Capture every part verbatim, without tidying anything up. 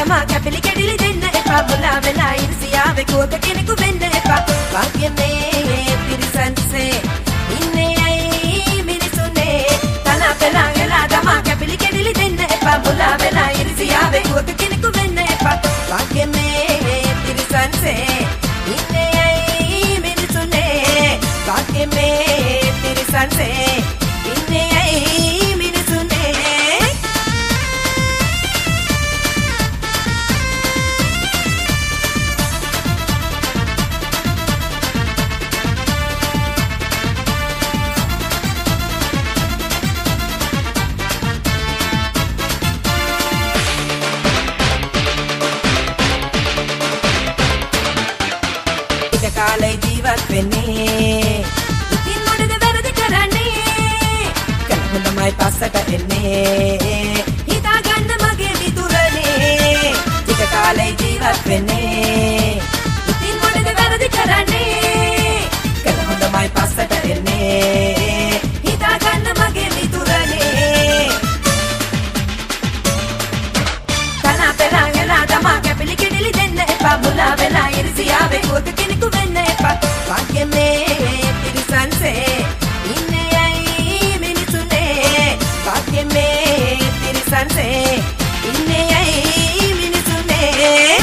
දමා කැපිලි කැඩිලි දෙන්න එපා මුලා වෙලා ඉරිසියාවේ කෝක කෙනෙකු වෙන්න එපා වාක්‍යමේ තිරිසන්සේ ඉන්නේ ඇයි මිනිසුනේ තලා පෙලා එලා දමා කැපිලි කැඩිලි දෙන්න එපා මුලා වෙලා ඉරිසියාවේ කෝක කෙනෙකු වෙන්න එපා වාක්‍යමේ තිරිසන්සේ ඉන්නේ ඇයි මිනිසුනේ වාක්‍යමේ තිරිසන්සේ ඉන්නේ ඇයි මිනිසුනේ කාලේ ජීවත් වෙන්නේ ඉතින් මොකද වැරදි කරන්නේ කලහොඳමයි පස්සට එන්නේ හිතා ගන්න මගේ මිතුරනේ ටික කාලේ ජීවත් වෙන්නේ ඉතින් මොකද වැරදි කරන්නේ කලහොඳමයි පස්සට එන්නේ හිතා ගන්න මගේ මිතුරනේ තනා පෙලා එලා දමා කැපිලි කෙඩිලි දෙන්න එපා මුලා වෙලා ඉරිසියාවේ කෝක කෙනෙකු වෙන්න එපා වාක්‍යමේ තිරිසන්සේ ඉන්නේ ඇයි මිනිසුනේ වාක්‍යමේ තිරිසන්සේ ඉන්නේ ඇයි මිනිසුනේ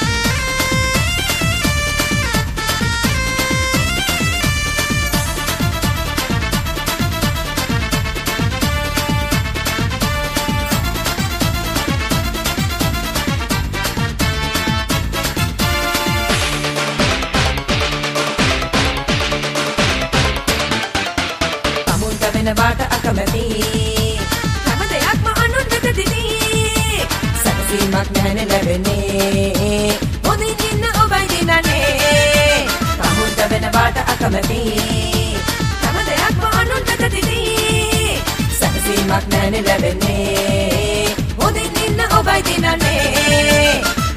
වාට අකමැති හැම දෙයක්ම අනුන්ට දෙදී සැකසීමක් නැහැනේ ලැබෙන්නේ හොඳින් ඉන්න ඔබයි දිනන්නේ තමුන්ට වෙන වාට අකමැති හැම දෙයක්ම අනුන්ට දෙදී සැකසීමක් නැහැනේ ලැබෙන්නේ හොඳින් ඉන්න ඔබයි දිනන්නේ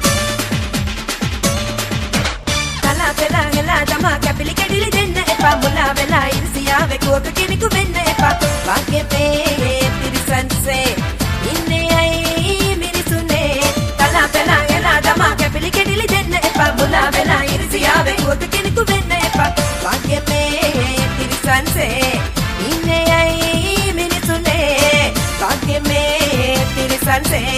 තලා පෙලා එලා දමා කැපිලි කැඩිලි දෙන්න එපා මුලා වෙලා ඉරිසියාවේ කෝක කෙනෙකු වෙන්න එපා වාක්‍යමේ තිරිසන්සේ ඉන්නේ ඇයි මිනිසුනේ තලා පෙලා එලා දමා කැපිලි කැඩිලි දෙන්න එපා මුලා වෙලා ඉරිසියාවේ කෝක කෙනෙකු වෙන්න එපා වාක්‍යමේ තිරිසන්සේ ඉන්නේ ඇයි මිනිසුනේ වාක්‍යමේ තිරිසන්සේ